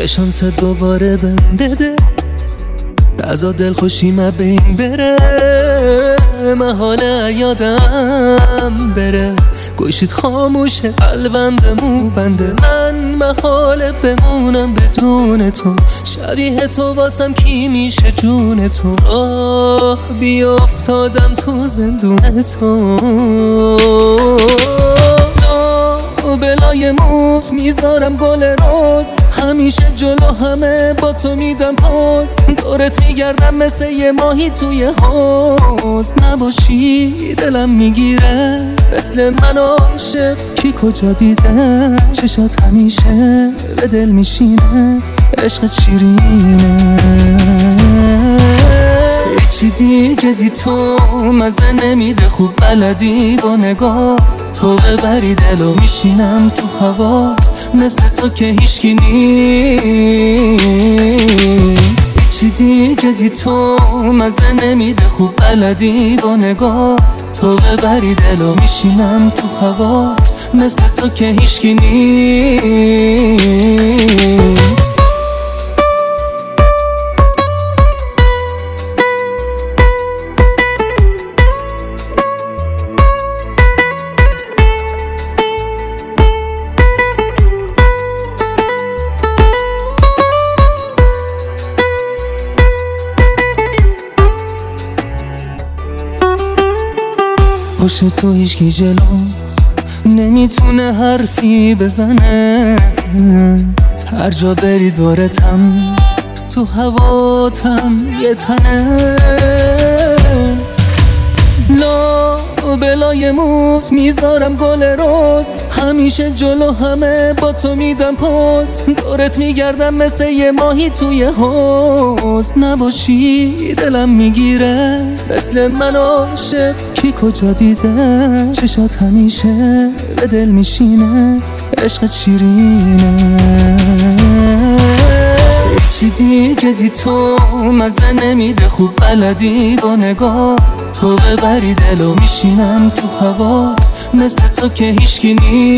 یه شانس دوباره بهم بده، رضا دلخوشی ما بین بره، محاله یادم بره، گوشید خاموشه قلبم بمون بنده، من محاله بمونم بدون تو، شبیه تو واسم کی میشه جون تو، آه بیافتادم تو زندون تو، بلای موت میذارم گل روز، همیشه جلو همه با تو میدم پاس، دورت میگردم مثل یه ماهی توی حوض، نباشی دلم میگیره، مثل من عاشق کی کجا دیده، چشات همیشه به دل میشینه، عشقت شیرینه، چی دیگه بی تو مزه نمیده، خوب بلدی با نگاه تو ببری دلو، میشینم تو هوات مثل تو که هیچکی نیست، چی دیگه بی تو مزه نمیده، خوب بلدی با نگاه تو ببری دلو، میشینم تو هوات مثل تو که هیچکی نیست. پشت تو هیچکی جلو نمیتونه حرفی بزنه، هر جا بری دورتم تو هواتم یه تنه، لا بلای موت میذارم گل روز، همیشه جلو همه با تو میدم پاس، دورت میگردم مثل یه ماهی توی حوض، نباشی دلم میگیره، مثل من عاشق کی کجا دیده، چشات همیشه به دل میشینه، عشقت شیرینه، چی دیگه بی تو مزه نمیده، خوب بلدی با نگاه تو ببری دلو، میشینم تو هوات مثل تو که هیچکی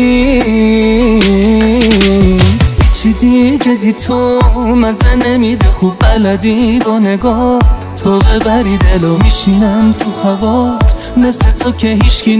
نیست، چی دیگه بی تو مزه نمیده، خوب بلدی با نگاه تو ببری دلو، میشینم تو هوات مثل تو که هیچکی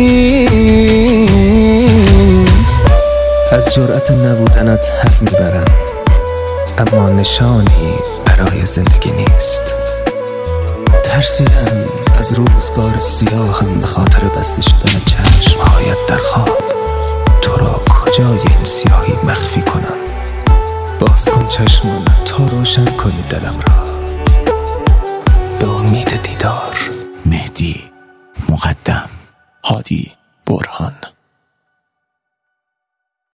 نیست. از جرأت نبودنت حظ میبرم، اما نشانی برای زندگی نیست، ترسیدم از روزگار سیاهم به خاطر بسته شدن چشمهایت در خواب، تو را کجای این سیاهی مخفی کنم، باز کن چشمانت تا روشن کنی دلم را به امید دیدار.